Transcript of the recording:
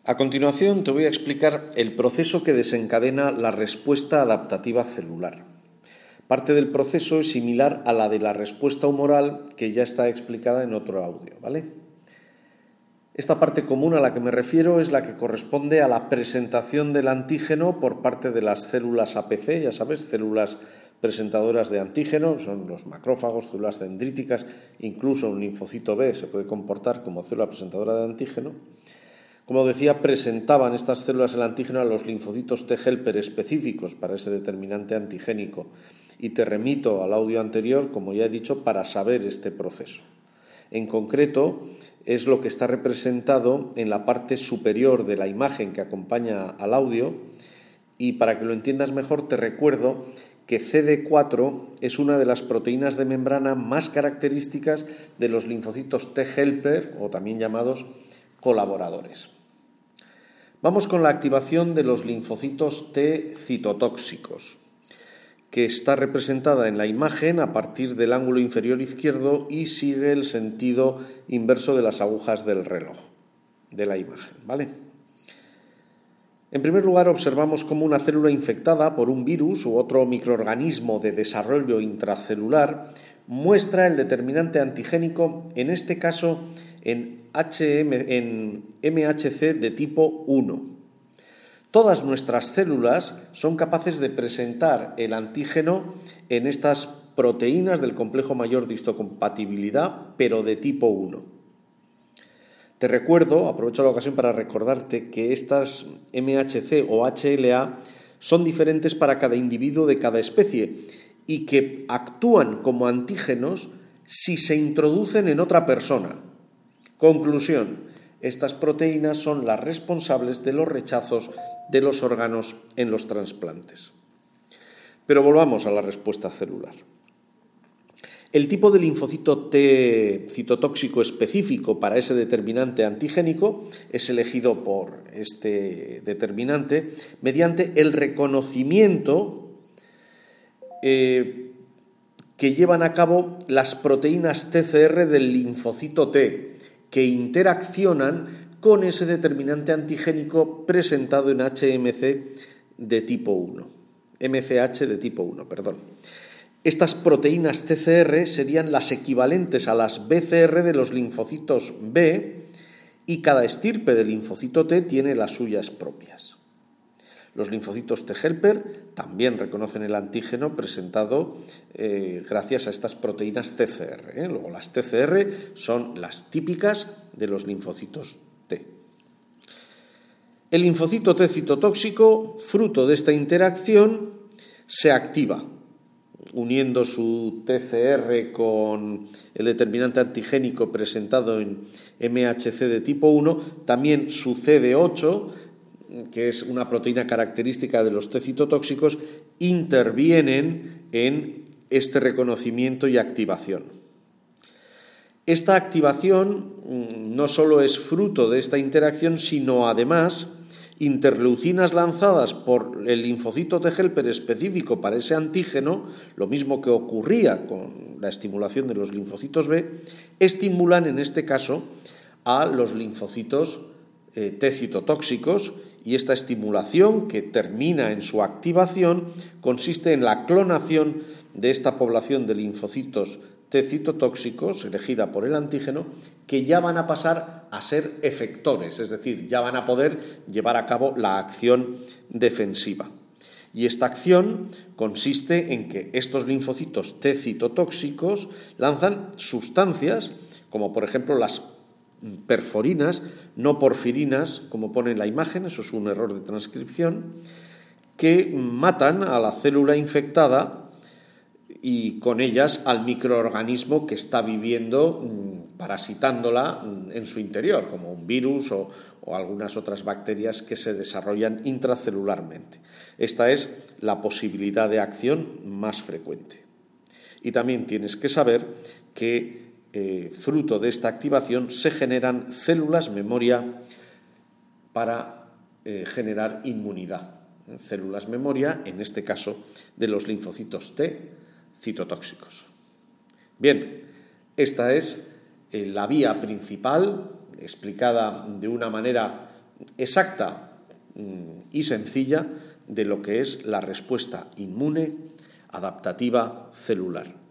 A continuación te voy a explicar el proceso que desencadena la respuesta adaptativa celular. Parte del proceso es similar a la de la respuesta humoral que ya está explicada en otro audio, ¿vale? Esta parte común a la que me refiero es la que corresponde a la presentación del antígeno por parte de las células APC, ya sabes, células presentadoras de antígeno, son los macrófagos, células dendríticas, incluso un linfocito B se puede comportar como célula presentadora de antígeno. Como decía, presentaban estas células el antígeno a los linfocitos T helper específicos para ese determinante antigénico. Y te remito al audio anterior, como ya he dicho, para saber este proceso. En concreto, es lo que está representado en la parte superior de la imagen que acompaña al audio. Y para que lo entiendas mejor, te recuerdo que CD4 es una de las proteínas de membrana más características de los linfocitos T helper, o también llamados colaboradores. Vamos con la activación de los linfocitos T citotóxicos, que está representada en la imagen a partir del ángulo inferior izquierdo y sigue el sentido inverso de las agujas del reloj de la imagen, ¿vale? En primer lugar, observamos cómo una célula infectada por un virus u otro microorganismo de desarrollo intracelular muestra el determinante antigénico, en este caso en MHC de tipo 1. Todas nuestras células son capaces de presentar el antígeno en estas proteínas del complejo mayor de histocompatibilidad, pero de tipo 1. Te recuerdo, aprovecho la ocasión para recordarte que estas MHC o HLA son diferentes para cada individuo de cada especie y que actúan como antígenos si se introducen en otra persona. Conclusión: estas proteínas son las responsables de los rechazos de los órganos en los trasplantes. Pero volvamos a la respuesta celular. El tipo de linfocito T citotóxico específico para ese determinante antigénico es elegido por este determinante mediante el reconocimiento que llevan a cabo las proteínas TCR del linfocito T, que interaccionan con ese determinante antigénico presentado en HMC de tipo 1, MCH de tipo 1, perdón. Estas proteínas TCR serían las equivalentes a las BCR de los linfocitos B y cada estirpe de linfocito T tiene las suyas propias. Los linfocitos T helper también reconocen el antígeno presentado gracias a estas proteínas TCR. Luego las TCR son las típicas de los linfocitos T. El linfocito T citotóxico, fruto de esta interacción, se activa, uniendo su TCR con el determinante antigénico presentado en MHC de tipo 1, también su CD8, que es una proteína característica de los T citotóxicos, intervienen en este reconocimiento y activación. Esta activación no solo es fruto de esta interacción, sino además interleucinas lanzadas por el linfocito T helper específico para ese antígeno, lo mismo que ocurría con la estimulación de los linfocitos B, estimulan en este caso a los linfocitos T citotóxicos, y esta estimulación, que termina en su activación, consiste en la clonación de esta población de linfocitos T citotóxicos, elegida por el antígeno, que ya van a pasar a ser efectores, es decir, ya van a poder llevar a cabo la acción defensiva. Y esta acción consiste en que estos linfocitos T citotóxicos lanzan sustancias, como por ejemplo las perforinas, no porfirinas, como pone en la imagen, eso es un error de transcripción, que matan a la célula infectada y con ellas al microorganismo que está viviendo, parasitándola en su interior, como un virus o algunas otras bacterias que se desarrollan intracelularmente. Esta es la posibilidad de acción más frecuente. Y también tienes que saber que fruto de esta activación se generan células memoria para generar inmunidad. Células memoria, en este caso, de los linfocitos T citotóxicos. Bien, esta es la vía principal, explicada de una manera exacta y sencilla de lo que es la respuesta inmune adaptativa celular.